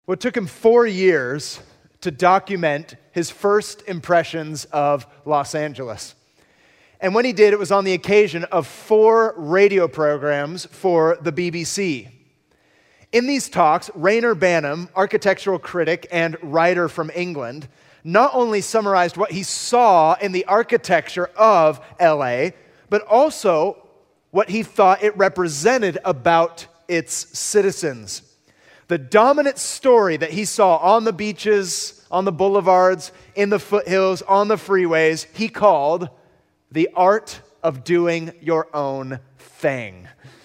Well, it took him 4 years to document his first impressions of Los Angeles. And when he did, it was on the occasion of 4 radio programs for the BBC. In these talks, Rayner Banham, architectural critic and writer from England, not only summarized what he saw in the architecture of LA, but also what he thought it represented about its citizens. The dominant story that he saw on the beaches, on the boulevards, in the foothills, on the freeways, he called the art of doing your own thing.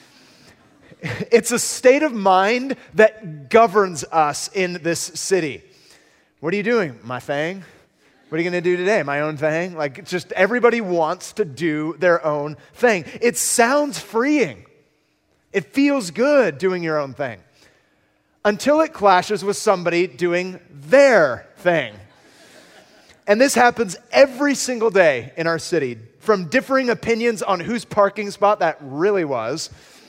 It's a state of mind that governs us in this city. What are you doing? My thing? What are you going to do today? My own thing? Like, it's just everybody wants to do their own thing. It sounds freeing. It feels good doing your own thing. Until it clashes with somebody doing their thing. And this happens every single day in our city, from differing opinions on whose parking spot that really was,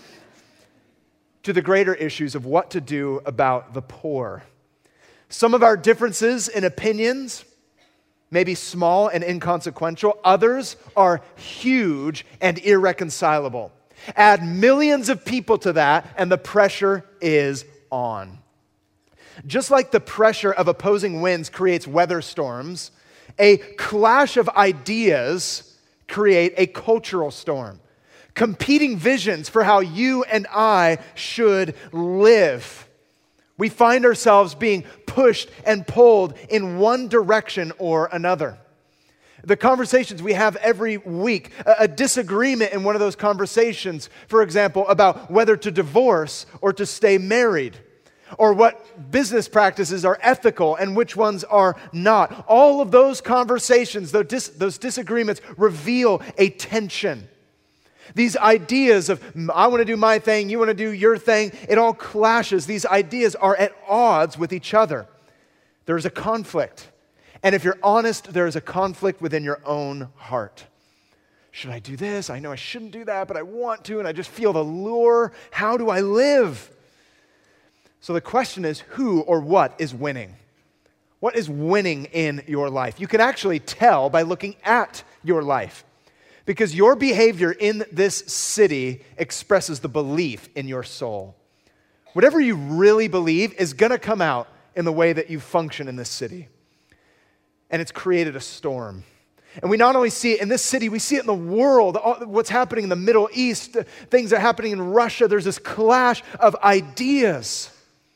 to the greater issues of what to do about the poor. Some of our differences in opinions may be small and inconsequential. Others are huge and irreconcilable. Add millions of people to that, and the pressure is on. Just like the pressure of opposing winds creates weather storms, a clash of ideas create a cultural storm. Competing visions for how you and I should live. We find ourselves being pushed and pulled in one direction or another. The conversations we have every week, a disagreement in one of those conversations, for example, about whether to divorce or to stay married, or what business practices are ethical and which ones are not. All of those conversations, those disagreements reveal a tension. These ideas of, I want to do my thing, you want to do your thing, it all clashes. These ideas are at odds with each other. There is a conflict. And if you're honest, there is a conflict within your own heart. Should I do this? I know I shouldn't do that, but I want to, and I just feel the lure. How do I live? So the question is, who or what is winning? What is winning in your life? You can actually tell by looking at your life, because your behavior in this city expresses the belief in your soul. Whatever you really believe is going to come out in the way that you function in this city. And it's created a storm. And we not only see it in this city, we see it in the world. What's happening in the Middle East, things are happening in Russia. There's this clash of ideas.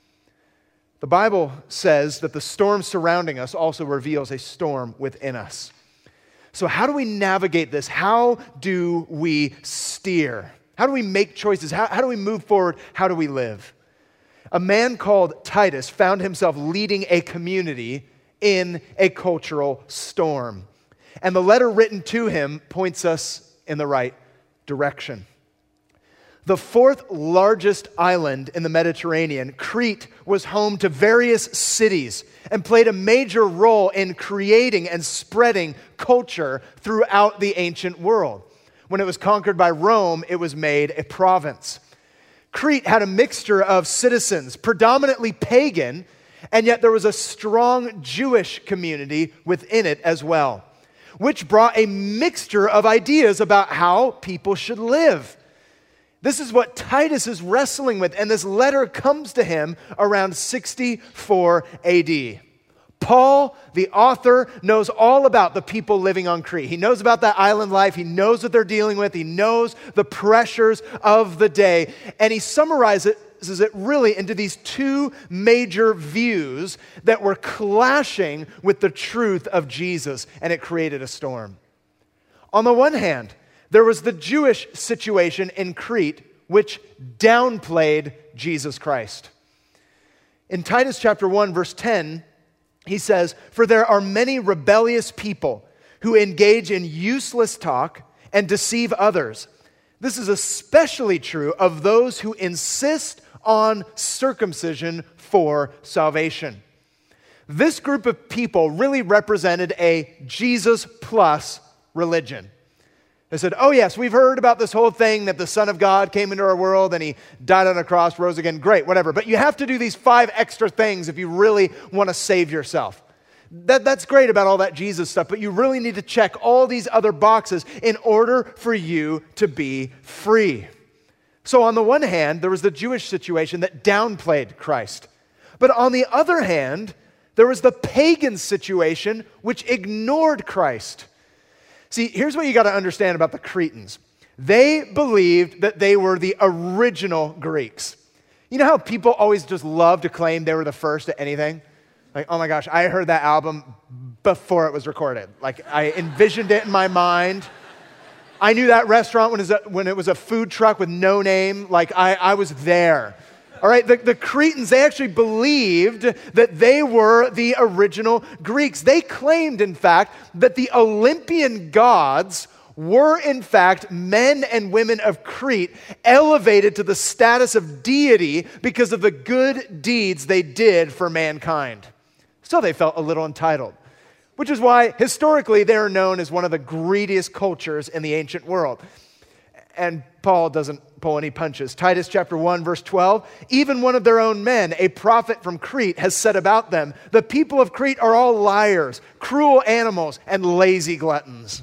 The Bible says that the storm surrounding us also reveals a storm within us. So how do we navigate this? How do we steer? How do we make choices? How do we move forward? How do we live? A man called Titus found himself leading a community in a cultural storm. And the letter written to him points us in the right direction. The 4th largest island in the Mediterranean, Crete, was home to various cities and played a major role in creating and spreading culture throughout the ancient world. When it was conquered by Rome, it was made a province. Crete had a mixture of citizens, predominantly pagan, and yet there was a strong Jewish community within it as well, which brought a mixture of ideas about how people should live. This is what Titus is wrestling with, and this letter comes to him around 64 AD. Paul, the author, knows all about the people living on Crete. He knows about that island life. He knows what they're dealing with. He knows the pressures of the day, and he summarizes it really into these 2 major views that were clashing with the truth of Jesus, and it created a storm. On the one hand, there was the Jewish situation in Crete, which downplayed Jesus Christ. In Titus chapter 1, verse 10, he says, "For there are many rebellious people who engage in useless talk and deceive others. This is especially true of those who insist on circumcision for salvation." This group of people really represented a Jesus plus religion. They said, oh yes, we've heard about this whole thing that the Son of God came into our world and he died on a cross, rose again. Great, whatever. But you have to do these 5 extra things if you really want to save yourself. That's great about all that Jesus stuff, but you really need to check all these other boxes in order for you to be free. So on the one hand, there was the Jewish situation that downplayed Christ. But on the other hand, there was the pagan situation which ignored Christ. See, here's what you got to understand about the Cretans. They believed that they were the original Greeks. You know how people always just love to claim they were the first at anything? Like, oh my gosh, I heard that album before it was recorded. Like, I envisioned it in my mind. I knew that restaurant when it was a food truck with no name. Like, I was there. All right, the Cretans, they actually believed that they were the original Greeks. They claimed, in fact, that the Olympian gods were, in fact, men and women of Crete elevated to the status of deity because of the good deeds they did for mankind. So they felt a little entitled, which is why, historically, they are known as one of the greediest cultures in the ancient world. And Paul doesn't pull any punches. Titus chapter 1, verse 12, even one of their own men, a prophet from Crete, has said about them, the people of Crete are all liars, cruel animals, and lazy gluttons.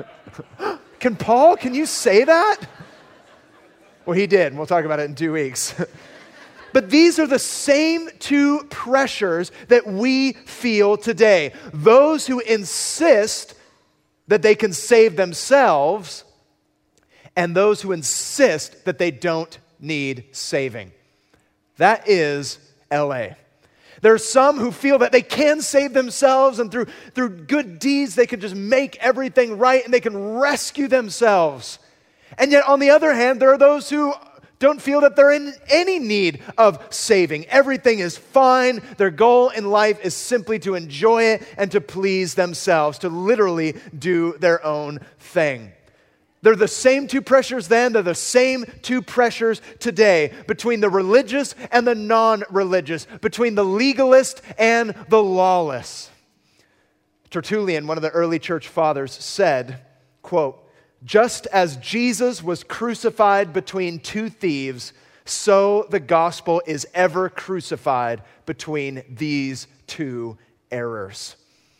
Can you say that? Well, he did, and we'll talk about it in 2 weeks. But these are the same 2 pressures that we feel today. Those who insist that they can save themselves, and those who insist that they don't need saving. That is LA. There are some who feel that they can save themselves and through good deeds they can just make everything right and they can rescue themselves. And yet on the other hand, there are those who don't feel that they're in any need of saving. Everything is fine. Their goal in life is simply to enjoy it and to please themselves, to literally do their own thing. They're the same 2 pressures then, they're the same 2 pressures today, between the religious and the non-religious, between the legalist and the lawless. Tertullian, one of the early church fathers, said, quote, just as Jesus was crucified between 2 thieves, so the gospel is ever crucified between these 2 errors.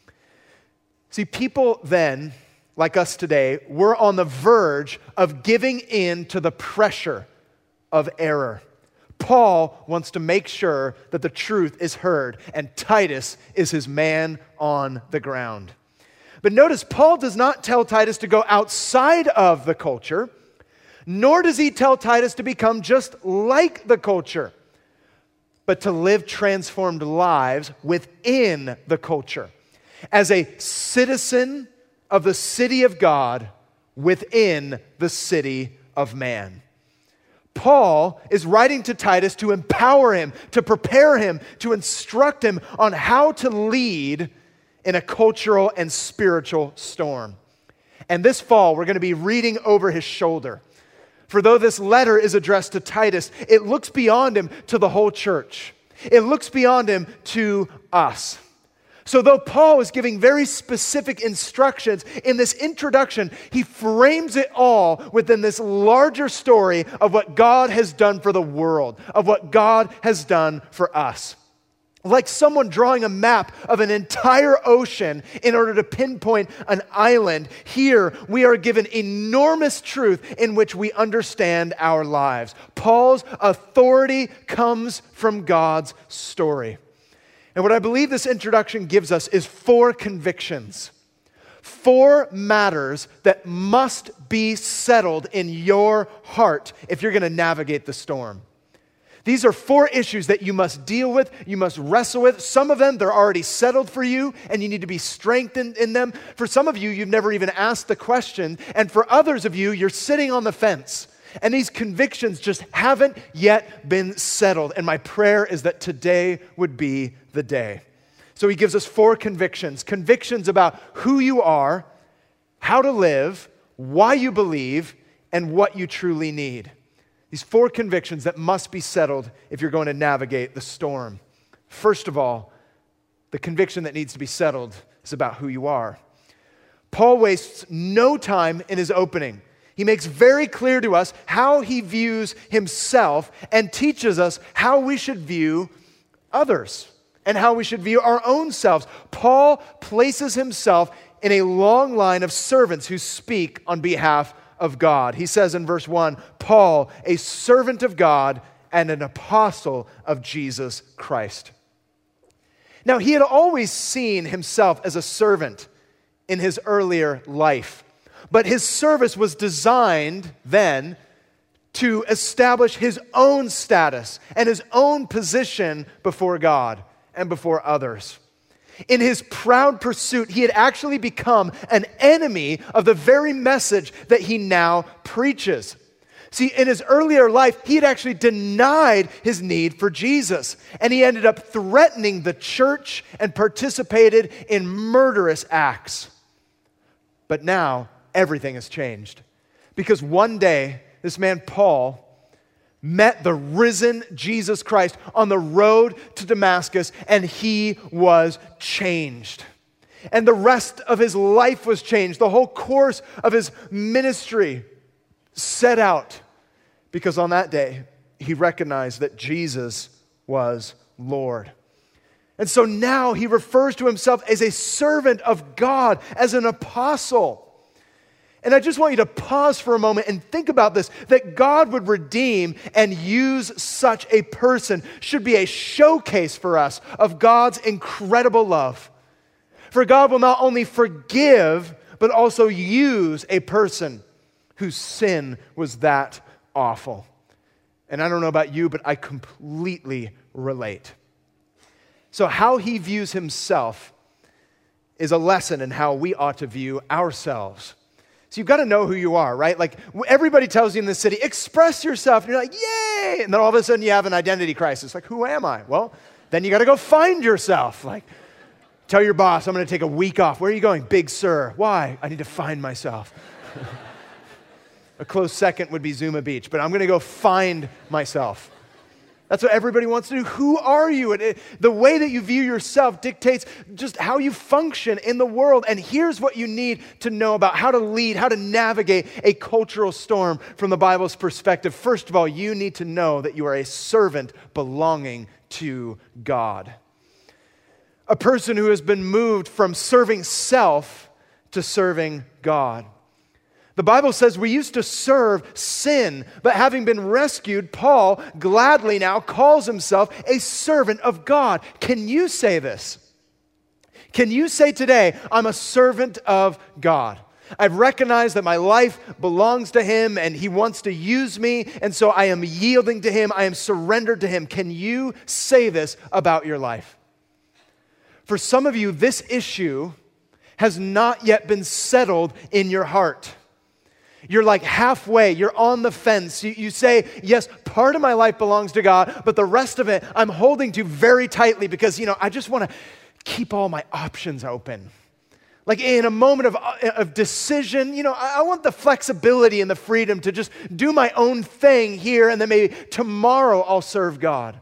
See, people then, like us today, we're on the verge of giving in to the pressure of error. Paul wants to make sure that the truth is heard, and Titus is his man on the ground. But notice, Paul does not tell Titus to go outside of the culture, nor does he tell Titus to become just like the culture, but to live transformed lives within the culture. As a citizen of the city of God within the city of man. Paul is writing to Titus to empower him, to prepare him, to instruct him on how to lead in a cultural and spiritual storm. And this fall, we're going to be reading over his shoulder. For though this letter is addressed to Titus, it looks beyond him to the whole church. It looks beyond him to us. So though Paul is giving very specific instructions in this introduction, he frames it all within this larger story of what God has done for the world, of what God has done for us. Like someone drawing a map of an entire ocean in order to pinpoint an island, here we are given enormous truth in which we understand our lives. Paul's authority comes from God's story. And what I believe this introduction gives us is 4 convictions. 4 matters that must be settled in your heart if you're going to navigate the storm. These are 4 issues that you must deal with, you must wrestle with. Some of them, they're already settled for you, and you need to be strengthened in them. For some of you, you've never even asked the question. And for others of you, you're sitting on the fence. And these convictions just haven't yet been settled. And my prayer is that today would be the day. So he gives us 4 convictions. Convictions about who you are, how to live, why you believe, and what you truly need. These 4 convictions that must be settled if you're going to navigate the storm. First of all, the conviction that needs to be settled is about who you are. Paul wastes no time in his opening. He makes very clear to us how he views himself and teaches us how we should view others and how we should view our own selves. Paul places himself in a long line of servants who speak on behalf of God. He says in verse 1, Paul, a servant of God and an apostle of Jesus Christ. Now, he had always seen himself as a servant in his earlier life, but his service was designed then to establish his own status and his own position before God and before others. In his proud pursuit, he had actually become an enemy of the very message that he now preaches. See, in his earlier life, he had actually denied his need for Jesus, and he ended up threatening the church and participated in murderous acts. But now, everything has changed. Because one day, this man Paul met the risen Jesus Christ on the road to Damascus, and he was changed. And the rest of his life was changed. The whole course of his ministry set out, because on that day, he recognized that Jesus was Lord. And so now he refers to himself as a servant of God, as an apostle. And I just want you to pause for a moment and think about this, that God would redeem and use such a person should be a showcase for us of God's incredible love. For God will not only forgive, but also use a person whose sin was that awful. And I don't know about you, but I completely relate. So how he views himself is a lesson in how we ought to view ourselves. So you've got to know who you are, right? Like everybody tells you in the city, express yourself. And you're like, yay! And then all of a sudden you have an identity crisis. Like, who am I? Well, then you got to go find yourself. Like, tell your boss, I'm going to take a week off. Where are you going? Big Sur. Why? I need to find myself. A close second would be Zuma Beach, but I'm going to go find myself. That's what everybody wants to do. Who are you? And the way that you view yourself dictates just how you function in the world. And here's what you need to know about how to lead, how to navigate a cultural storm from the Bible's perspective. First of all, you need to know that you are a servant belonging to God. A person who has been moved from serving self to serving God. The Bible says we used to serve sin, but having been rescued, Paul gladly now calls himself a servant of God. Can you say this? Can you say today, I'm a servant of God? I've recognized that my life belongs to Him and He wants to use me, and so I am yielding to Him. I am surrendered to Him. Can you say this about your life? For some of you, this issue has not yet been settled in your heart. You're like halfway, you're on the fence. You say, yes, part of my life belongs to God, but the rest of it I'm holding to very tightly because, I just want to keep all my options open. Like in a moment of decision, I want the flexibility and the freedom to just do my own thing here, and then maybe tomorrow I'll serve God.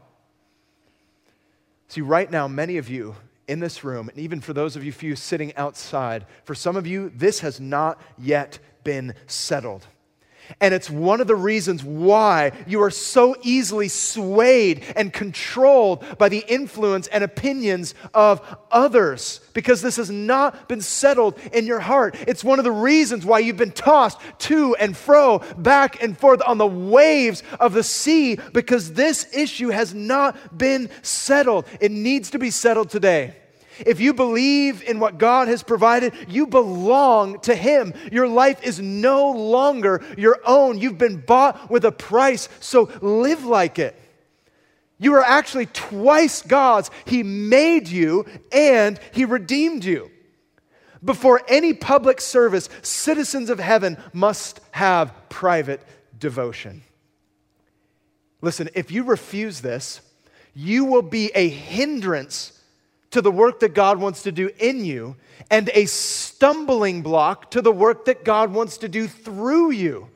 See, right now, many of you in this room, and even for those of you few sitting outside, for some of you, this has not yet been settled. And it's one of the reasons why you are so easily swayed and controlled by the influence and opinions of others, because this has not been settled in your heart. It's one of the reasons why you've been tossed to and fro, back and forth on the waves of the sea, because this issue has not been settled. It needs to be settled today. If you believe in what God has provided, you belong to Him. Your life is no longer your own. You've been bought with a price, so live like it. You are actually twice God's. He made you and He redeemed you. Before any public service, citizens of heaven must have private devotion. Listen, if you refuse this, you will be a hindrance to the work that God wants to do in you, and a stumbling block to the work that God wants to do through you.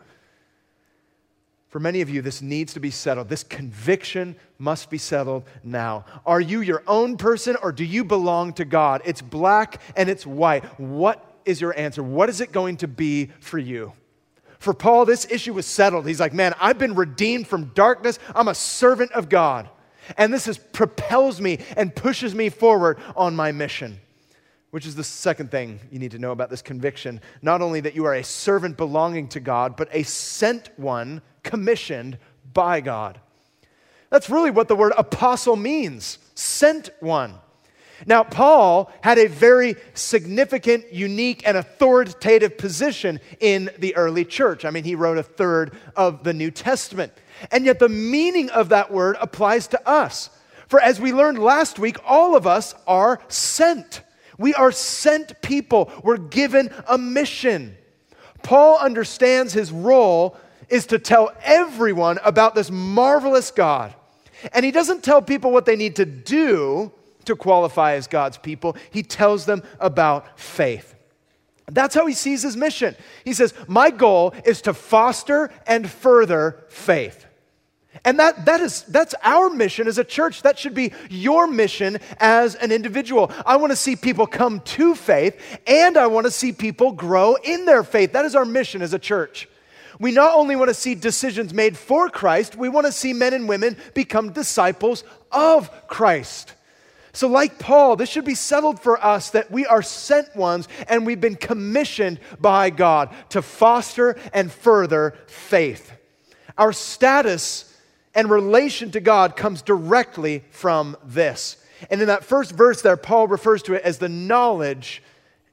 For many of you, this needs to be settled. This conviction must be settled now. Are you your own person, or do you belong to God? It's black and it's white. What is your answer? What is it going to be for you? For Paul, this issue was settled. He's like, man, I've been redeemed from darkness. I'm a servant of God. And this propels me and pushes me forward on my mission. Which is the second thing you need to know about this conviction. Not only that you are a servant belonging to God, but a sent one commissioned by God. That's really what the word apostle means, sent one. Now, Paul had a very significant, unique, and authoritative position in the early church. I mean, he wrote a third of the New Testament. And yet the meaning of that word applies to us. For as we learned last week, all of us are sent. We are sent people. We're given a mission. Paul understands his role is to tell everyone about this marvelous God. And he doesn't tell people what they need to do to qualify as God's people. He tells them about faith. That's how he sees his mission. He says, my goal is to foster and further faith. And that's our mission as a church. That should be your mission as an individual. I want to see people come to faith, and I want to see people grow in their faith. That is our mission as a church. We not only want to see decisions made for Christ, we want to see men and women become disciples of Christ. So like Paul, this should be settled for us that we are sent ones and we've been commissioned by God to foster and further faith. Our status and relation to God comes directly from this. And in that first verse there, Paul refers to it as the knowledge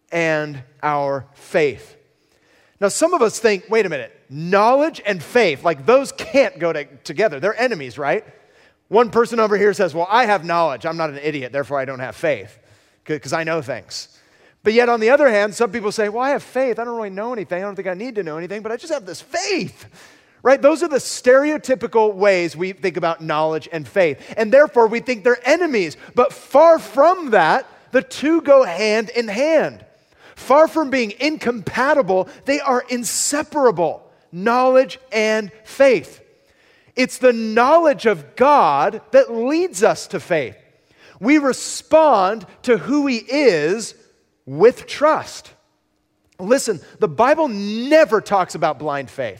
and our faith. Now, some of us think, wait a minute, knowledge and faith, like those can't go together. They're enemies, right? One person over here says, well, I have knowledge. I'm not an idiot, therefore I don't have faith because I know things. But yet on the other hand, some people say, well, I have faith. I don't really know anything. I don't think I need to know anything, but I just have this faith. Right? Those are the stereotypical ways we think about knowledge and faith. And therefore, we think they're enemies. But far from that, the two go hand in hand. Far from being incompatible, they are inseparable. Knowledge and faith. It's the knowledge of God that leads us to faith. We respond to who He is with trust. Listen, the Bible never talks about blind faith.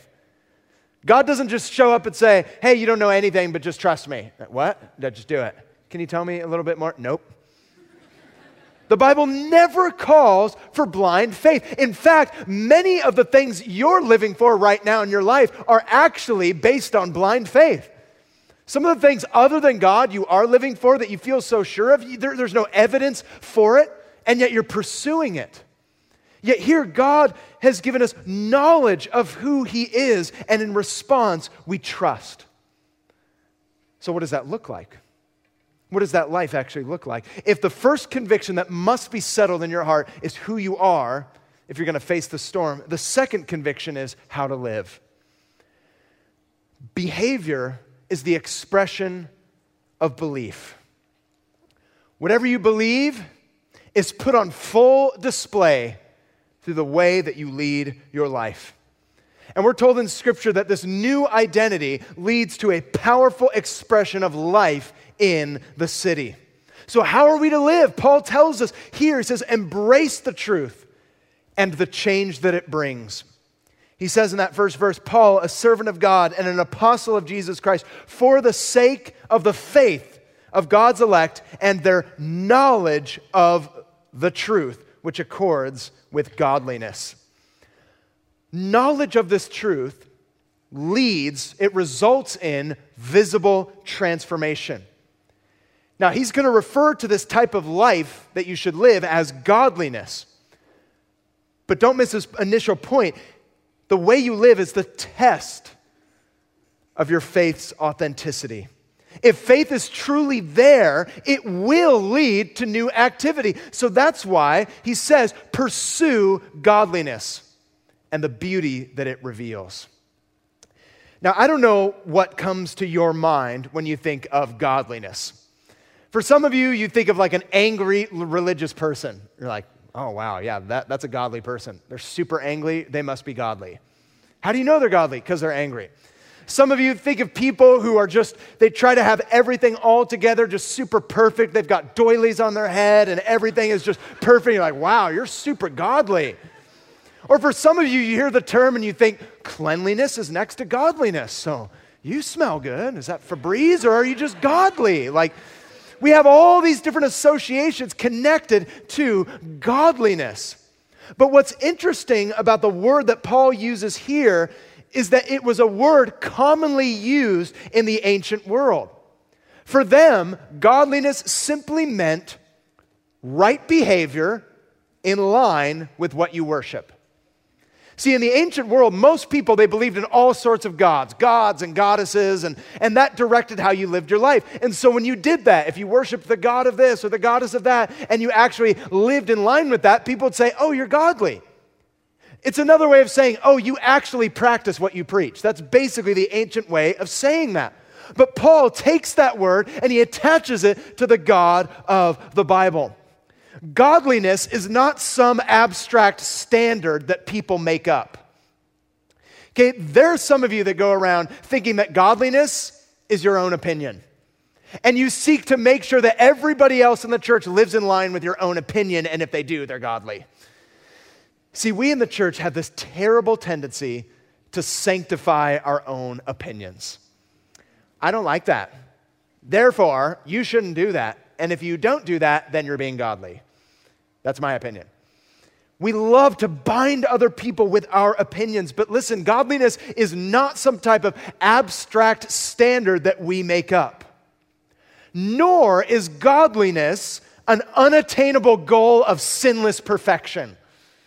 God doesn't just show up and say, hey, you don't know anything, but just trust me. What? Just do it. Can you tell me a little bit more? Nope. The Bible never calls for blind faith. In fact, many of the things you're living for right now in your life are actually based on blind faith. Some of the things other than God you are living for that you feel so sure of, there's no evidence for it, and yet you're pursuing it. Yet here God has given us knowledge of who He is, and in response, we trust. So what does that look like? What does that life actually look like? If the first conviction that must be settled in your heart is who you are, if you're going to face the storm, the second conviction is how to live. Behavior is the expression of belief. Whatever you believe is put on full display through the way that you lead your life. And we're told in Scripture that this new identity leads to a powerful expression of life in the city. So how are we to live? Paul tells us here, he says, embrace the truth and the change that it brings. He says in that first verse, Paul, a servant of God and an apostle of Jesus Christ, for the sake of the faith of God's elect and their knowledge of the truth, which accords with godliness. Knowledge of this truth it results in visible transformation. Now, he's going to refer to this type of life that you should live as godliness. But don't miss this initial point. The way you live is the test of your faith's authenticity. If faith is truly there, it will lead to new activity. So that's why he says, pursue godliness and the beauty that it reveals. Now, I don't know what comes to your mind when you think of godliness. For some of you, you think of like an angry religious person. You're like, oh, wow, yeah, that's a godly person. They're super angry. They must be godly. How do you know they're godly? Because they're angry. Some of you think of people who are they try to have everything all together, just super perfect. They've got doilies on their head and everything is just perfect. You're like, wow, you're super godly. Or for some of you, you hear the term and you think cleanliness is next to godliness. So you smell good. Is that Febreze or are you just godly? Like, we have all these different associations connected to godliness. But what's interesting about the word that Paul uses here is that it was a word commonly used in the ancient world. For them, godliness simply meant right behavior in line with what you worship. See, in the ancient world, most people, they believed in all sorts of gods and goddesses, and that directed how you lived your life. And so when you did that, if you worshiped the god of this or the goddess of that, and you actually lived in line with that, people would say, oh, you're godly. It's another way of saying, oh, you actually practice what you preach. That's basically the ancient way of saying that. But Paul takes that word and he attaches it to the God of the Bible. Godliness is not some abstract standard that people make up. Okay, there are some of you that go around thinking that godliness is your own opinion. And you seek to make sure that everybody else in the church lives in line with your own opinion, and if they do, they're godly. See, we in the church have this terrible tendency to sanctify our own opinions. I don't like that. Therefore, you shouldn't do that. And if you don't do that, then you're being godly. That's my opinion. We love to bind other people with our opinions, but listen, godliness is not some type of abstract standard that we make up. Nor is godliness an unattainable goal of sinless perfection.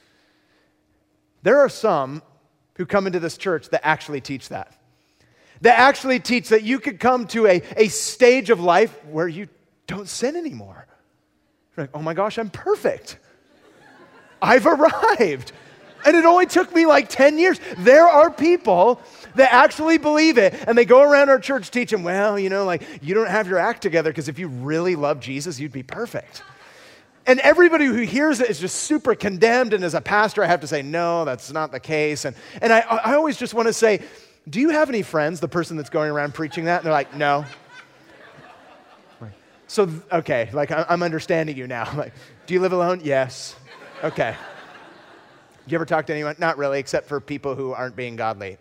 There are some who come into this church that actually teach that. That actually teach that you could come to a stage of life where you don't sin anymore. You're like, oh my gosh, I'm perfect. I've arrived. And it only took me like 10 years. There are people that actually believe it, and they go around our church teaching, well, you don't have your act together because if you really love Jesus, you'd be perfect. And everybody who hears it is just super condemned, and as a pastor, I have to say, no, that's not the case. And I always just want to say, do you have any friends, the person that's going around preaching that? And they're like, no. So, okay, like I'm understanding you now. Like, do you live alone? Yes. Okay. Do you ever talk to anyone? Not really, except for people who aren't being godly.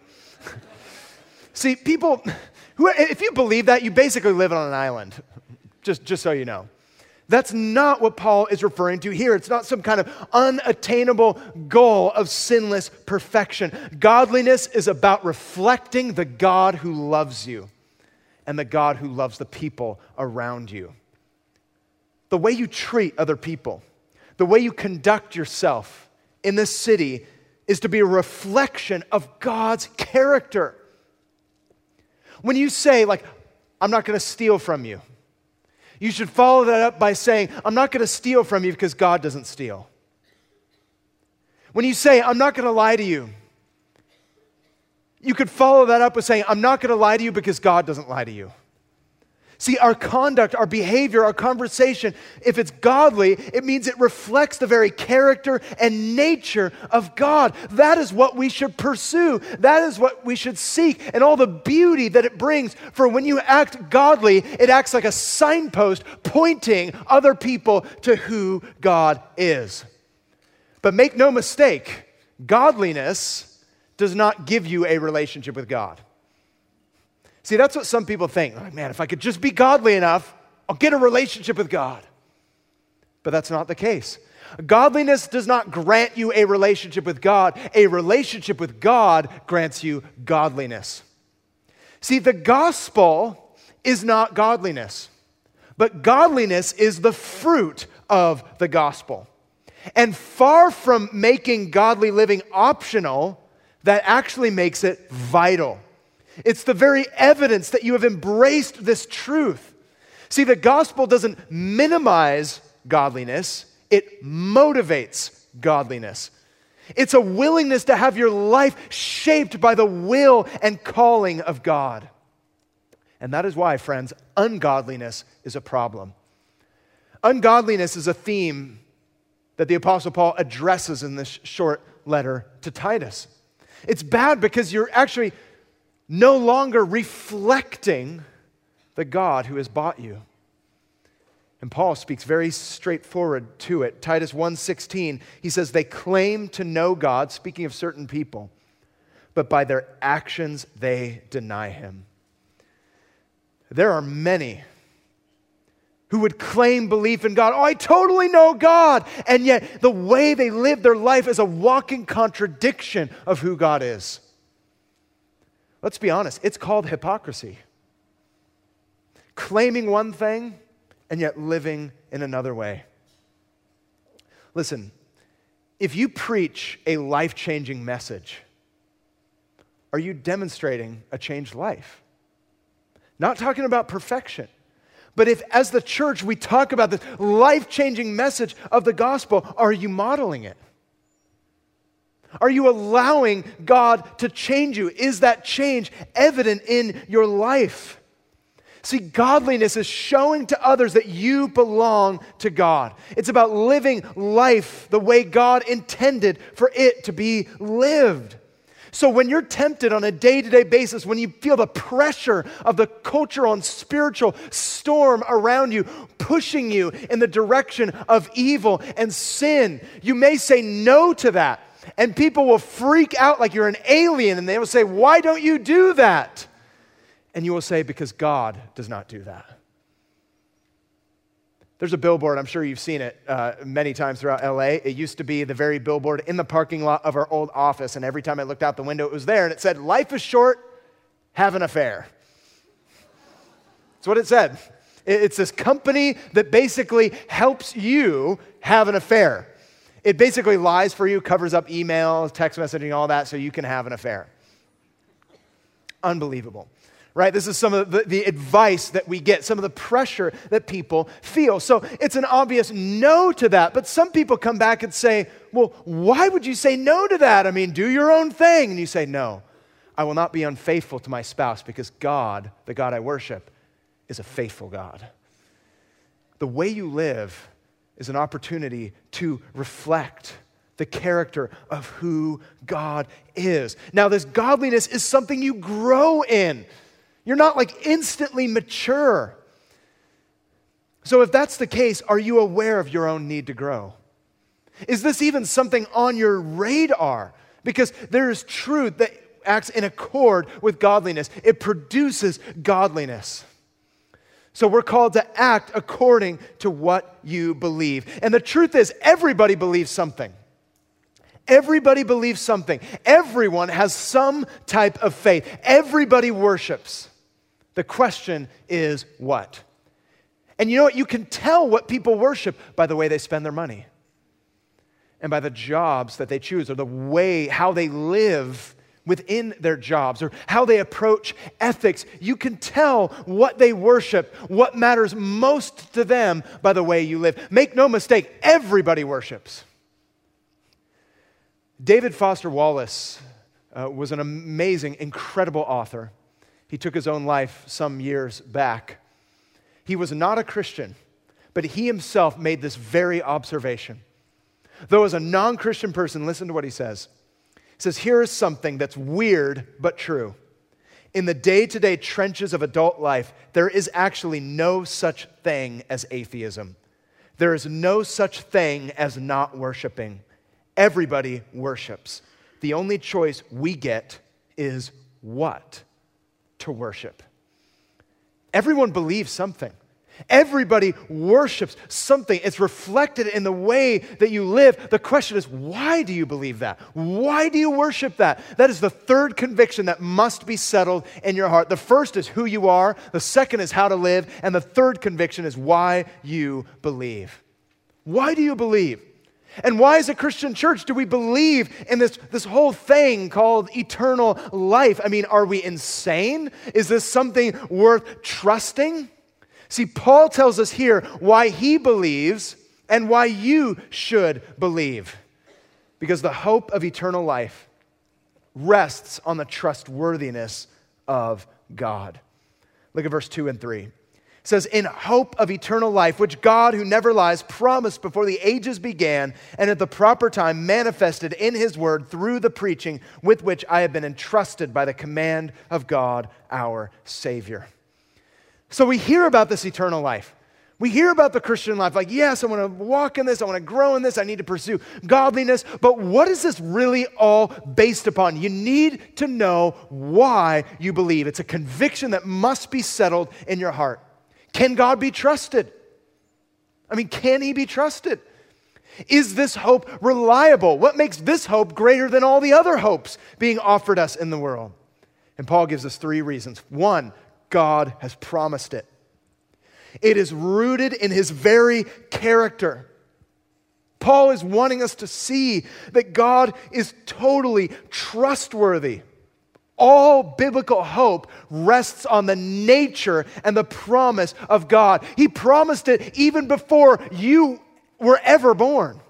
See, people if you believe that, you basically live on an island, just so you know. That's not what Paul is referring to here. It's not some kind of unattainable goal of sinless perfection. Godliness is about reflecting the God who loves you and the God who loves the people around you. The way you treat other people, the way you conduct yourself in this city is to be a reflection of God's character. When you say, like, I'm not going to steal from you, you should follow that up by saying, I'm not going to steal from you because God doesn't steal. When you say, I'm not going to lie to you, you could follow that up with saying, I'm not going to lie to you because God doesn't lie to you. See, our conduct, our behavior, our conversation, if it's godly, it means it reflects the very character and nature of God. That is what we should pursue. That is what we should seek, and all the beauty that it brings. For when you act godly, it acts like a signpost pointing other people to who God is. But make no mistake, godliness does not give you a relationship with God. See, that's what some people think. Like, man, if I could just be godly enough, I'll get a relationship with God. But that's not the case. Godliness does not grant you a relationship with God. A relationship with God grants you godliness. See, the gospel is not godliness, but godliness is the fruit of the gospel. And far from making godly living optional, that actually makes it vital. It's the very evidence that you have embraced this truth. See, the gospel doesn't minimize godliness, it motivates godliness. It's a willingness to have your life shaped by the will and calling of God. And that is why, friends, ungodliness is a problem. Ungodliness is a theme that the Apostle Paul addresses in this short letter to Titus. It's bad because you're actually no longer reflecting the God who has bought you. And Paul speaks very straightforward to it. Titus 1:16, he says, they claim to know God, speaking of certain people, but by their actions they deny him. There are many who would claim belief in God. Oh, I totally know God. And yet the way they live their life is a walking contradiction of who God is. Let's be honest, it's called hypocrisy. Claiming one thing and yet living in another way. Listen, if you preach a life-changing message, are you demonstrating a changed life? Not talking about perfection, but if as the church we talk about this life-changing message of the gospel, are you modeling it? Are you allowing God to change you? Is that change evident in your life? See, godliness is showing to others that you belong to God. It's about living life the way God intended for it to be lived. So when you're tempted on a day-to-day basis, when you feel the pressure of the cultural and spiritual storm around you, pushing you in the direction of evil and sin, you may say no to that. And people will freak out like you're an alien, and they will say, why don't you do that? And you will say, because God does not do that. There's a billboard, I'm sure you've seen it many times throughout LA. It used to be the very billboard in the parking lot of our old office, and every time I looked out the window, it was there, and it said, life is short, have an affair. That's what it said. It's this company that basically helps you have an affair. It basically lies for you, covers up email, text messaging, all that, so you can have an affair. Unbelievable. Right? This is some of the advice that we get, some of the pressure that people feel. So it's an obvious no to that. But some people come back and say, well, why would you say no to that? I mean, do your own thing. And you say, no, I will not be unfaithful to my spouse because God, the God I worship, is a faithful God. The way you live is an opportunity to reflect the character of who God is. Now, this godliness is something you grow in. You're not like instantly mature. So if that's the case, are you aware of your own need to grow? Is this even something on your radar? Because there is truth that acts in accord with godliness. It produces godliness. So we're called to act according to what you believe. And the truth is, everybody believes something. Everybody believes something. Everyone has some type of faith. Everybody worships. The question is what? And you know what? You can tell what people worship by the way they spend their money and by the jobs that they choose or the way, how they live within their jobs or how they approach ethics. You can tell what they worship, what matters most to them by the way you live. Make no mistake, everybody worships. David Foster Wallace was an amazing, incredible author. He took his own life some years back. He was not a Christian, but he himself made this very observation. Though as a non-Christian person, listen to what he says. He says, here is something that's weird but true. In the day-to-day trenches of adult life, there is actually no such thing as atheism. There is no such thing as not worshiping. Everybody worships. The only choice we get is what to worship. Everyone believes something. Everybody worships something. It's reflected in the way that you live. The question is, why do you believe that? Why do you worship that? That is the third conviction that must be settled in your heart. The first is who you are. The second is how to live. And the third conviction is why you believe. Why do you believe? And why, as a Christian church, do we believe in this whole thing called eternal life? I mean, are we insane? Is this something worth trusting? See, Paul tells us here why he believes and why you should believe. Because the hope of eternal life rests on the trustworthiness of God. Look at verse 2 and 3. It says, in hope of eternal life, which God, who never lies, promised before the ages began, and at the proper time manifested in his word through the preaching with which I have been entrusted by the command of God, our Savior. So we hear about this eternal life. We hear about the Christian life, like, yes, I want to walk in this, I want to grow in this, I need to pursue godliness, but what is this really all based upon? You need to know why you believe. It's a conviction that must be settled in your heart. Can God be trusted? I mean, can he be trusted? Is this hope reliable? What makes this hope greater than all the other hopes being offered us in the world? And Paul gives us 3 reasons. 1, God has promised it. It is rooted in his very character. Paul is wanting us to see that God is totally trustworthy. All biblical hope rests on the nature and the promise of God. He promised it even before you were ever born,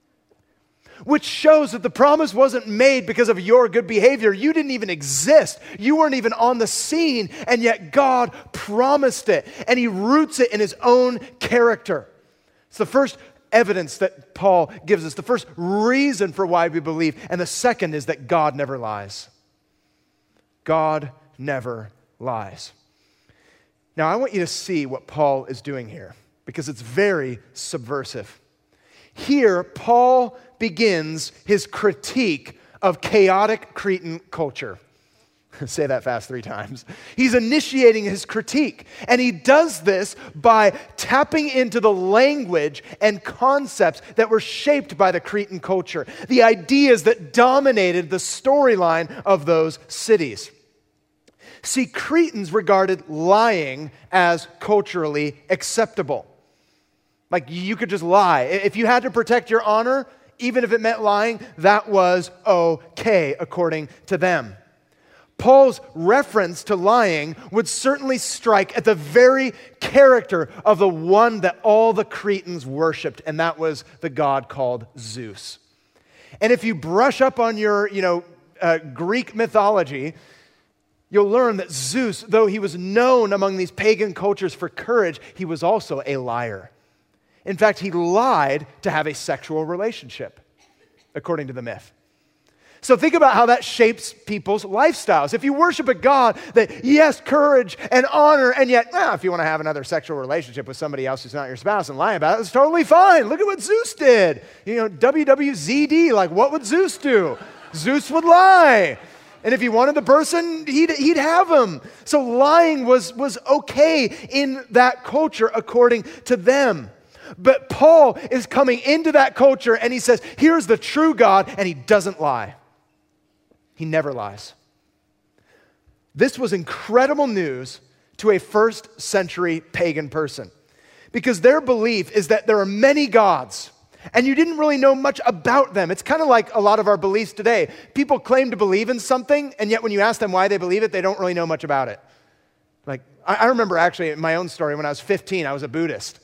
which shows that the promise wasn't made because of your good behavior. You didn't even exist. You weren't even on the scene, and yet God promised it, and he roots it in his own character. It's the first evidence that Paul gives us, the first reason for why we believe, and the second is that God never lies. God never lies. Now, I want you to see what Paul is doing here, because it's very subversive. Here, Paul begins his critique of chaotic Cretan culture. Say that fast 3 times. He's initiating his critique, and he does this by tapping into the language and concepts that were shaped by the Cretan culture, the ideas that dominated the storyline of those cities. See, Cretans regarded lying as culturally acceptable. Like, you could just lie. If you had to protect your honor, even if it meant lying, that was okay, according to them. Paul's reference to lying would certainly strike at the very character of the one that all the Cretans worshipped, and that was the god called Zeus. And if you brush up on your, Greek mythology, you'll learn that Zeus, though he was known among these pagan cultures for courage, he was also a liar. In fact, he lied to have a sexual relationship, according to the myth. So think about how that shapes people's lifestyles. If you worship a God that, yes, courage and honor, and yet, if you want to have another sexual relationship with somebody else who's not your spouse and lie about it, it's totally fine. Look at what Zeus did. WWZD, like, what would Zeus do? Zeus would lie. And if he wanted the person, he'd have him. So lying was okay in that culture according to them. But Paul is coming into that culture and he says, here's the true God, and he doesn't lie. He never lies. This was incredible news to a first century pagan person, because their belief is that there are many gods and you didn't really know much about them. It's kind of like a lot of our beliefs today. People claim to believe in something, and yet when you ask them why they believe it, they don't really know much about it. Like, I remember actually in my own story, when I was 15, I was a Buddhist.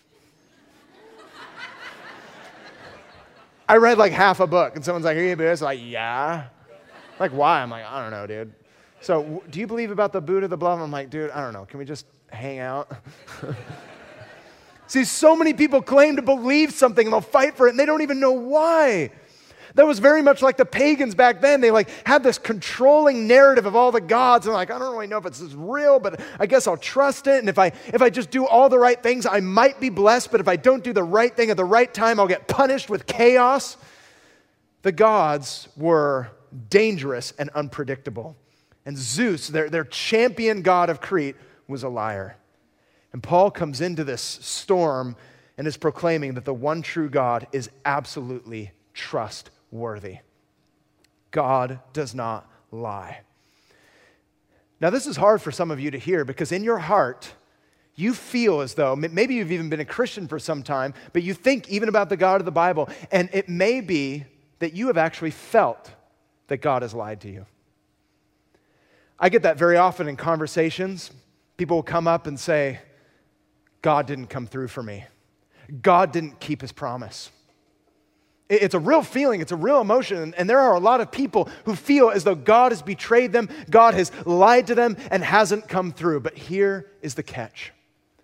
I read like half a book, and someone's like, are you a Buddhist? I'm like, yeah. Like, why? I'm like, I don't know, dude. So, do you believe about the Buddha, the blah? I'm like, dude, I don't know. Can we just hang out? See, so many people claim to believe something, and they'll fight for it, and they don't even know why. That was very much like the pagans back then. They had this controlling narrative of all the gods, and I don't really know if it's real, but I guess I'll trust it. And if I just do all the right things, I might be blessed, but if I don't do the right thing at the right time, I'll get punished with chaos. The gods were dangerous and unpredictable. And Zeus, their champion god of Crete, was a liar. And Paul comes into this storm and is proclaiming that the one true God is absolutely trustworthy. God does not lie. Now, this is hard for some of you to hear, because in your heart, you feel as though, maybe you've even been a Christian for some time, but you think even about the God of the Bible, and it may be that you have actually felt that God has lied to you. I get that very often in conversations. People will come up and say, God didn't come through for me. God didn't keep his promise. It's a real feeling, it's a real emotion, and there are a lot of people who feel as though God has betrayed them, God has lied to them, and hasn't come through. But here is the catch.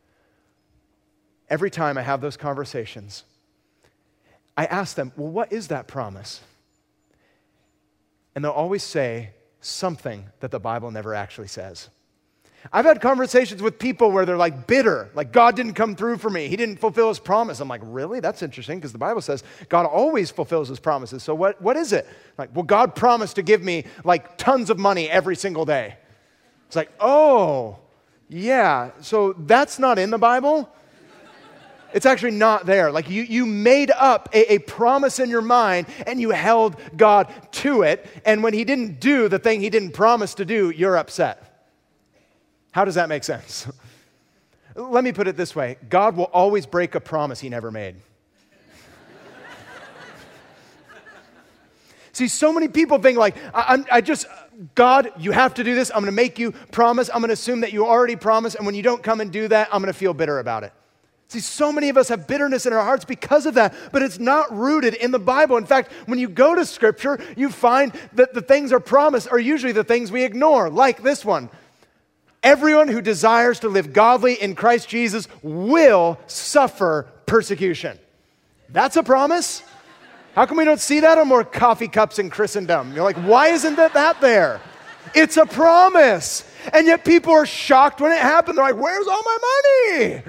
every time I have those conversations, I ask them, well, what is that promise? And they'll always say something that the Bible never actually says. I've had conversations with people where they're like bitter, like God didn't come through for me. He didn't fulfill his promise. I'm like, really? That's interesting because the Bible says God always fulfills his promises. So what is it? Like, well, God promised to give me like tons of money every single day. It's like, oh, yeah. So that's not in the Bible? It's actually not there. Like you made up a promise in your mind and you held God to it. And when he didn't do the thing he didn't promise to do, you're upset. How does that make sense? Let me put it this way. God will always break a promise he never made. See, so many people think like, God, you have to do this. I'm going to make you promise. I'm going to assume that you already promised. And when you don't come and do that, I'm going to feel bitter about it. See, so many of us have bitterness in our hearts because of that, but it's not rooted in the Bible. In fact, when you go to Scripture, you find that the things are promised are usually the things we ignore, like this one. Everyone who desires to live godly in Christ Jesus will suffer persecution. That's a promise. How come we don't see that on more coffee cups in Christendom? You're like, why isn't that there? It's a promise. And yet people are shocked when it happened. They're like, where's all my money?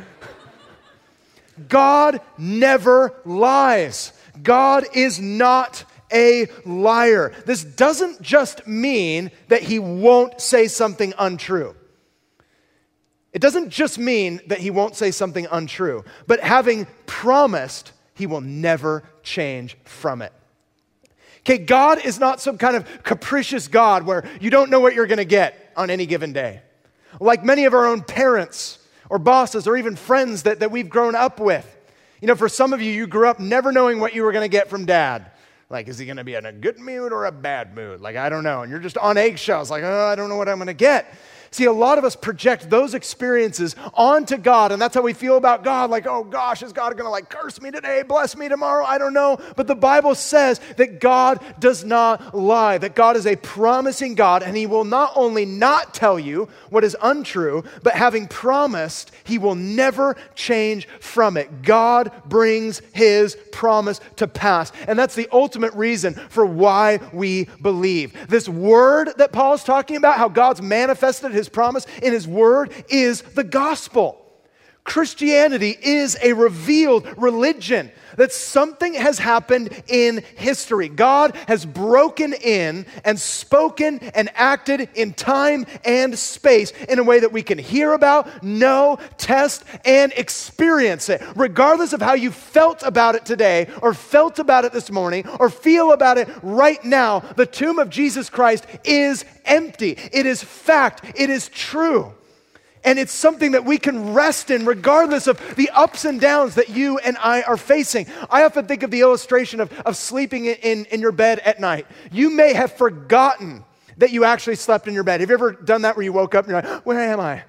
God never lies. God is not a liar. This doesn't just mean that he won't say something untrue. It doesn't just mean that he won't say something untrue, but having promised, he will never change from it. Okay, God is not some kind of capricious God where you don't know what you're going to get on any given day. Like many of our own parents or bosses or even friends that we've grown up with. You know, for some of you, you grew up never knowing what you were going to get from dad. Like, is he going to be in a good mood or a bad mood? Like, I don't know. And you're just on eggshells, like, oh, I don't know what I'm going to get. See, a lot of us project those experiences onto God, and that's how we feel about God. Like, oh gosh, is God going to like curse me today, bless me tomorrow? I don't know. But the Bible says that God does not lie, that God is a promising God, and he will not only not tell you what is untrue, but having promised, he will never change from it. God brings his promise to pass, and that's the ultimate reason for why we believe. This word that Paul's talking about, how God's manifested his promise in his word, is the gospel. Christianity is a revealed religion, that something has happened in history. God has broken in and spoken and acted in time and space in a way that we can hear about, know, test, and experience it. Regardless of how you felt about it today, or felt about it this morning, or feel about it right now, the tomb of Jesus Christ is empty. It is fact. It is true. And it's something that we can rest in regardless of the ups and downs that you and I are facing. I often think of the illustration of sleeping in your bed at night. You may have forgotten that you actually slept in your bed. Have you ever done that where you woke up and you're like, where am I?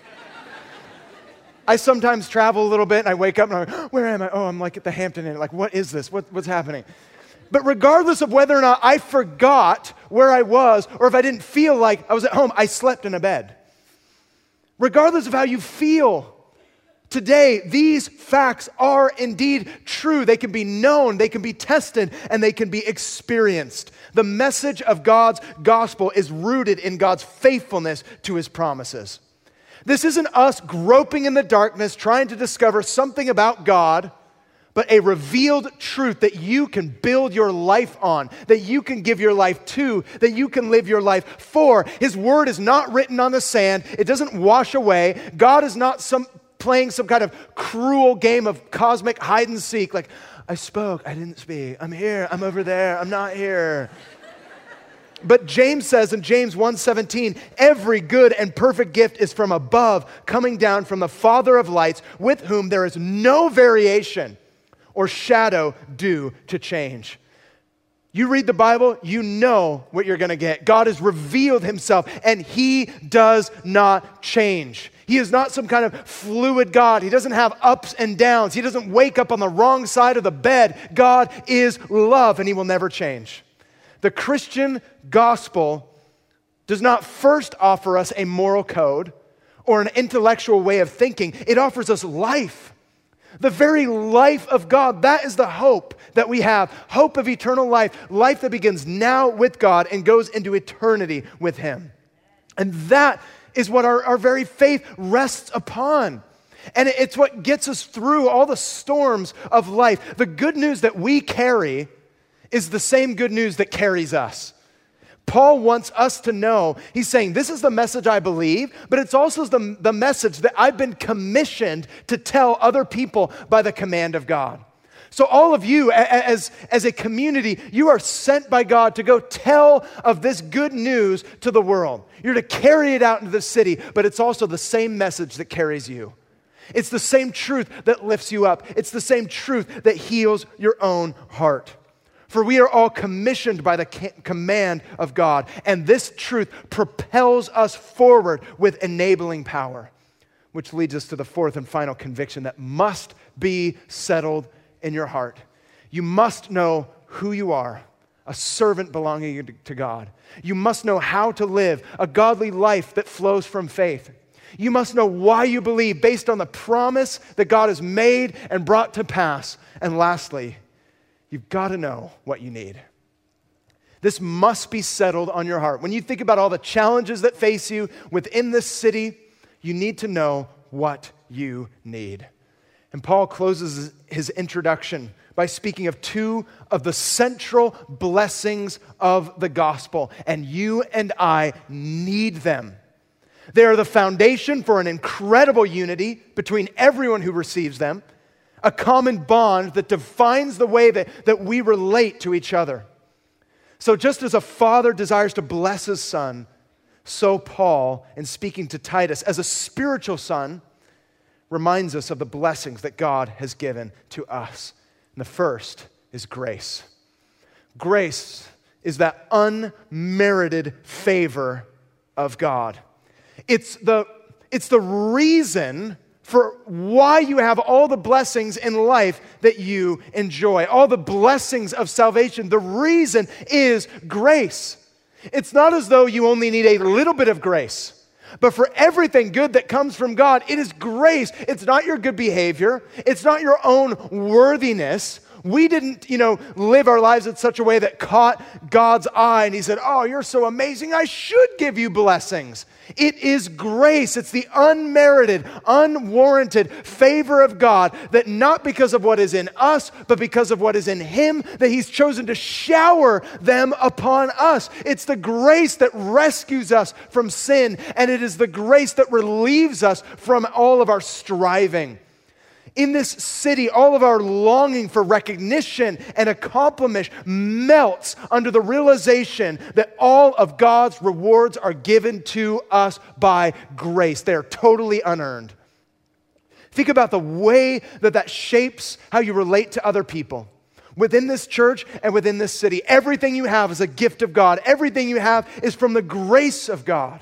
I sometimes travel a little bit and I wake up and I'm like, where am I? Oh, I'm like at the Hampton Inn. Like, what is this? What's happening? But regardless of whether or not I forgot where I was or if I didn't feel like I was at home, I slept in a bed. Regardless of how you feel today, these facts are indeed true. They can be known, they can be tested, and they can be experienced. The message of God's gospel is rooted in God's faithfulness to his promises. This isn't us groping in the darkness trying to discover something about God, but a revealed truth that you can build your life on, that you can give your life to, that you can live your life for. His word is not written on the sand. It doesn't wash away. God is not playing some kind of cruel game of cosmic hide and seek. Like, I spoke, I didn't speak. I'm here, I'm over there, I'm not here. But James says in James 1:17, every good and perfect gift is from above, coming down from the Father of lights, with whom there is no variation or shadow due to change. You read the Bible, you know what you're going to get. God has revealed himself, and he does not change. He is not some kind of fluid God. He doesn't have ups and downs. He doesn't wake up on the wrong side of the bed. God is love, and he will never change. The Christian gospel does not first offer us a moral code or an intellectual way of thinking. It offers us life. The very life of God, that is the hope that we have. Hope of eternal life, life that begins now with God and goes into eternity with Him. And that is what our very faith rests upon. And it's what gets us through all the storms of life. The good news that we carry is the same good news that carries us. Paul wants us to know, he's saying, this is the message I believe, but it's also the message that I've been commissioned to tell other people by the command of God. So all of you, as a community, you are sent by God to go tell of this good news to the world. You're to carry it out into the city, but it's also the same message that carries you. It's the same truth that lifts you up. It's the same truth that heals your own heart. For we are all commissioned by the command of God, and this truth propels us forward with enabling power, which leads us to the fourth and final conviction that must be settled in your heart. You must know who you are, a servant belonging to God. You must know how to live a godly life that flows from faith. You must know why you believe based on the promise that God has made and brought to pass. And lastly, you've got to know what you need. This must be settled on your heart. When you think about all the challenges that face you within this city, you need to know what you need. And Paul closes his introduction by speaking of two of the central blessings of the gospel, and you and I need them. They are the foundation for an incredible unity between everyone who receives them, a common bond that defines the way that we relate to each other. So just as a father desires to bless his son, so Paul, in speaking to Titus, as a spiritual son, reminds us of the blessings that God has given to us. And the first is grace. Grace is that unmerited favor of God. It's the reason for why you have all the blessings in life that you enjoy, all the blessings of salvation. The reason is grace. It's not as though you only need a little bit of grace, but for everything good that comes from God, it is grace. It's not your good behavior. It's not your own worthiness. We didn't, live our lives in such a way that caught God's eye and He said, oh, you're so amazing, I should give you blessings. It is grace. It's the unmerited, unwarranted favor of God that not because of what is in us, but because of what is in Him, that He's chosen to shower them upon us. It's the grace that rescues us from sin, and it is the grace that relieves us from all of our striving. In this city, all of our longing for recognition and accomplishment melts under the realization that all of God's rewards are given to us by grace. They are totally unearned. Think about the way that shapes how you relate to other people. Within this church and within this city, everything you have is a gift of God. Everything you have is from the grace of God.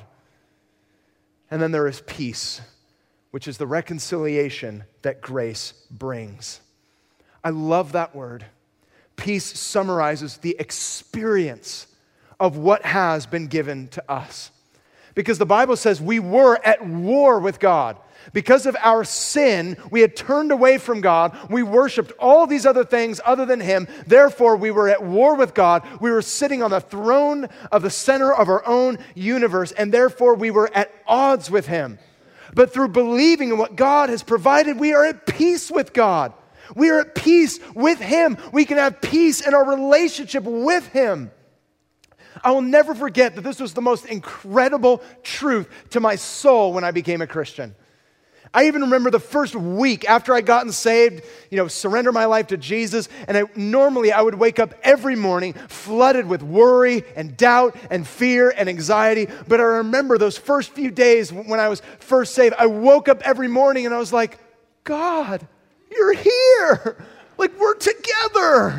And then there is peace, which is the reconciliation that grace brings. I love that word. Peace summarizes the experience of what has been given to us. Because the Bible says we were at war with God. Because of our sin, we had turned away from God. We worshiped all these other things other than Him. Therefore, we were at war with God. We were sitting on the throne of the center of our own universe, and therefore we were at odds with Him. But through believing in what God has provided, we are at peace with God. We are at peace with Him. We can have peace in our relationship with Him. I will never forget that this was the most incredible truth to my soul when I became a Christian. I even remember the first week after I'd gotten saved, surrender my life to Jesus, and normally I would wake up every morning flooded with worry and doubt and fear and anxiety. But I remember those first few days when I was first saved, I woke up every morning and I was like, God, you're here. Like, we're together.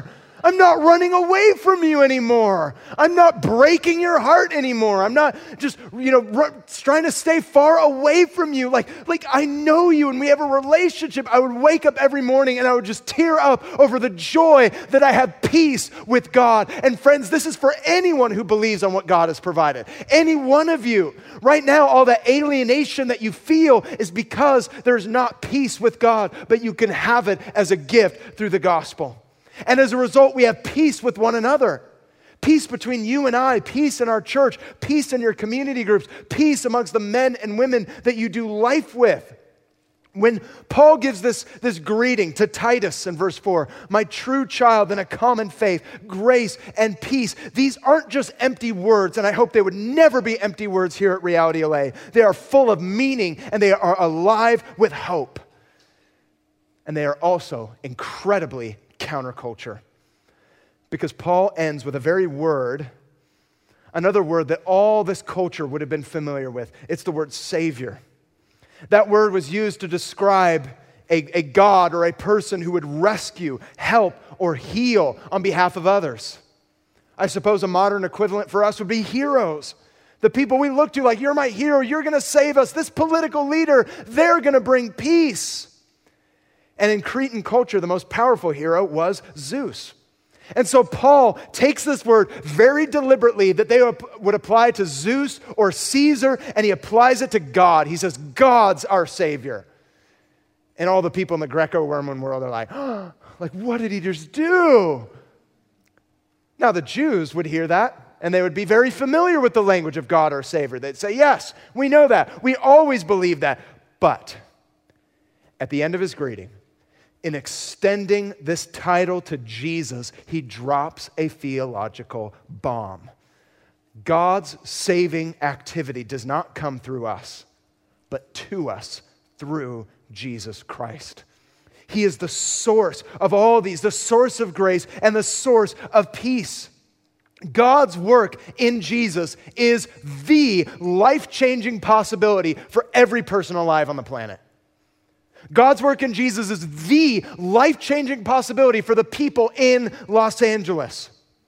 I'm not running away from you anymore. I'm not breaking your heart anymore. I'm not just, trying to stay far away from you. Like I know you and we have a relationship. I would wake up every morning and I would just tear up over the joy that I have peace with God. And friends, this is for anyone who believes on what God has provided. Any one of you. Right now, all the alienation that you feel is because there's not peace with God, but you can have it as a gift through the gospel. And as a result, we have peace with one another. Peace between you and I, peace in our church, peace in your community groups, peace amongst the men and women that you do life with. When Paul gives this greeting to Titus in verse 4, my true child in a common faith, grace and peace, these aren't just empty words, and I hope they would never be empty words here at Reality LA. They are full of meaning, and they are alive with hope. And they are also incredibly counterculture. Because Paul ends with a very word, another word that all this culture would have been familiar with. It's the word Savior. That word was used to describe a God or a person who would rescue, help, or heal on behalf of others. I suppose a modern equivalent for us would be heroes. The people we look to like, you're my hero, you're going to save us. This political leader, they're going to bring peace. And in Cretan culture, the most powerful hero was Zeus. And so Paul takes this word very deliberately that they would apply to Zeus or Caesar, and he applies it to God. He says, God's our Savior. And all the people in the Greco-Roman world are like, oh, what did he just do? Now the Jews would hear that, and they would be very familiar with the language of God our Savior. They'd say, yes, we know that. We always believe that. But at the end of his greeting, in extending this title to Jesus, he drops a theological bomb. God's saving activity does not come through us, but to us through Jesus Christ. He is the source of all these, the source of grace and the source of peace. God's work in Jesus is the life-changing possibility for every person alive on the planet. God's work in Jesus is the life-changing possibility for the people in Los Angeles.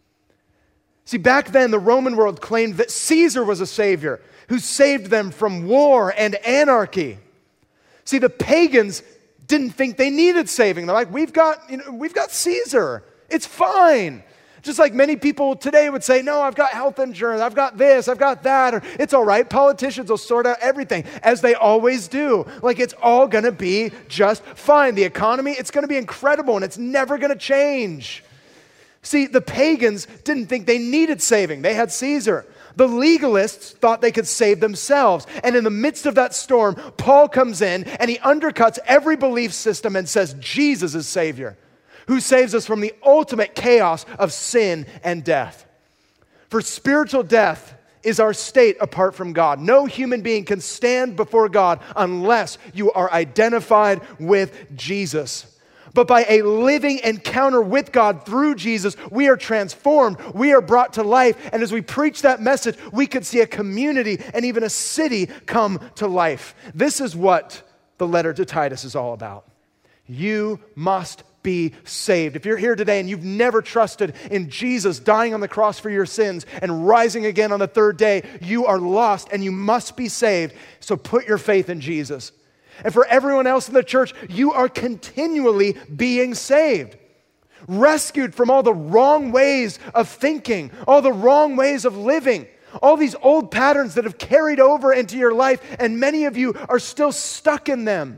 See, back then, the Roman world claimed that Caesar was a savior who saved them from war and anarchy. See, the pagans didn't think they needed saving. They're like, we've got Caesar. It's fine. Just like many people today would say, no, I've got health insurance, I've got this, I've got that, or it's all right. Politicians will sort out everything, as they always do. Like it's all going to be just fine. The economy, it's going to be incredible, and it's never going to change. See, the pagans didn't think they needed saving. They had Caesar. The legalists thought they could save themselves. And in the midst of that storm, Paul comes in, and he undercuts every belief system and says, Jesus is Savior, who saves us from the ultimate chaos of sin and death. For spiritual death is our state apart from God. No human being can stand before God unless you are identified with Jesus. But by a living encounter with God through Jesus, we are transformed, we are brought to life, and as we preach that message, we could see a community and even a city come to life. This is what the letter to Titus is all about. You must be saved. If you're here today and you've never trusted in Jesus dying on the cross for your sins and rising again on the third day, you are lost and you must be saved. So put your faith in Jesus. And for everyone else in the church, you are continually being saved. Rescued from all the wrong ways of thinking, all the wrong ways of living, all these old patterns that have carried over into your life, and many of you are still stuck in them.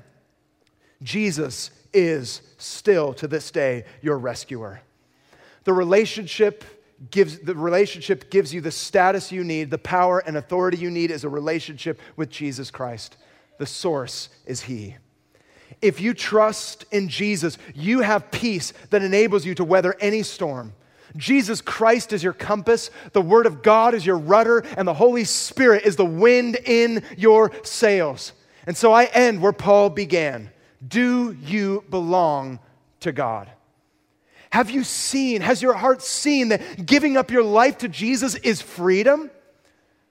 Jesus is still to this day your rescuer. The relationship gives you the status you need, the power and authority you need as a relationship with Jesus Christ. The source is He. If you trust in Jesus, you have peace that enables you to weather any storm. Jesus Christ is your compass, the Word of God is your rudder, and the Holy Spirit is the wind in your sails. And so I end where Paul began. Do you belong to God? Has your heart seen that giving up your life to Jesus is freedom?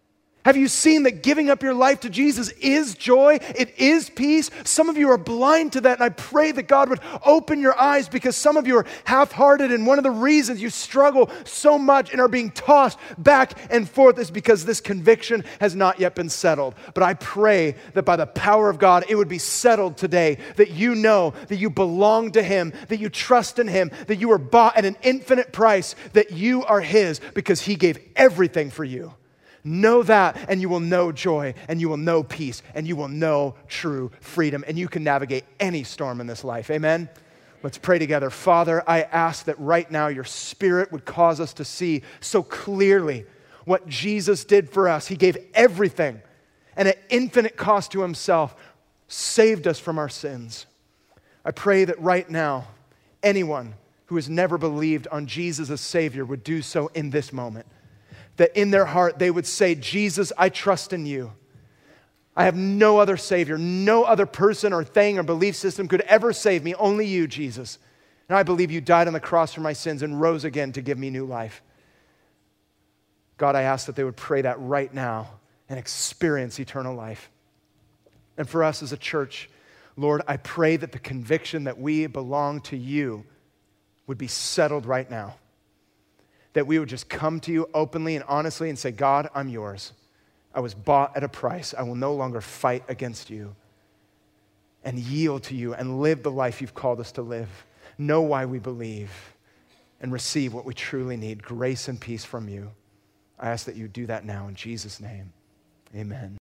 Have you seen that giving up your life to Jesus is joy? It is peace? Some of you are blind to that, and I pray that God would open your eyes, because some of you are half-hearted, and one of the reasons you struggle so much and are being tossed back and forth is because this conviction has not yet been settled. But I pray that by the power of God, it would be settled today, that you know that you belong to Him, that you trust in Him, that you were bought at an infinite price, that you are His because He gave everything for you. Know that, and you will know joy, and you will know peace, and you will know true freedom, and you can navigate any storm in this life. Amen? Let's pray together. Father, I ask that right now your Spirit would cause us to see so clearly what Jesus did for us. He gave everything, and at infinite cost to Himself, saved us from our sins. I pray that right now, anyone who has never believed on Jesus as Savior would do so in this moment. That in their heart they would say, Jesus, I trust in you. I have no other Savior, no other person or thing or belief system could ever save me, only you, Jesus. And I believe you died on the cross for my sins and rose again to give me new life. God, I ask that they would pray that right now and experience eternal life. And for us as a church, Lord, I pray that the conviction that we belong to you would be settled right now. That we would just come to you openly and honestly and say, God, I'm yours. I was bought at a price. I will no longer fight against you. And yield to you and live the life you've called us to live. Know why we believe and receive what we truly need, grace and peace from you. I ask that you do that now in Jesus' name. Amen.